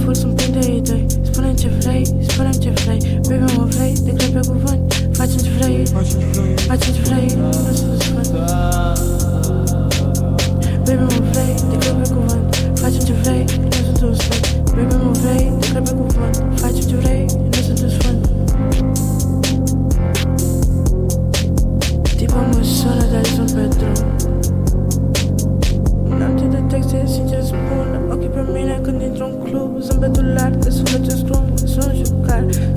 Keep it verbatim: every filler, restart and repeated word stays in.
fur sunt plin de idei. Spune-mi ce vrei, spune-mi ce vrei. Baby, mă vrei, te cred pe cuvânt. Facem ce vrei, facem ce vrei. Nu sunt sfânt. Baby, mă vrei, te cred pe cuvânt. Facem ce vrei, nu sunt un sfânt. Baby, mă vrei, te cred pe cuvânt. Facem ce vrei, nu sunt un sfânt. Tipul mă sună, dar sunt pe drum. Noapte de texte, sincer spun. Ochii pe mine când intru în club. Zâmbetul larg, de sufletul scrum. Sunt jucat,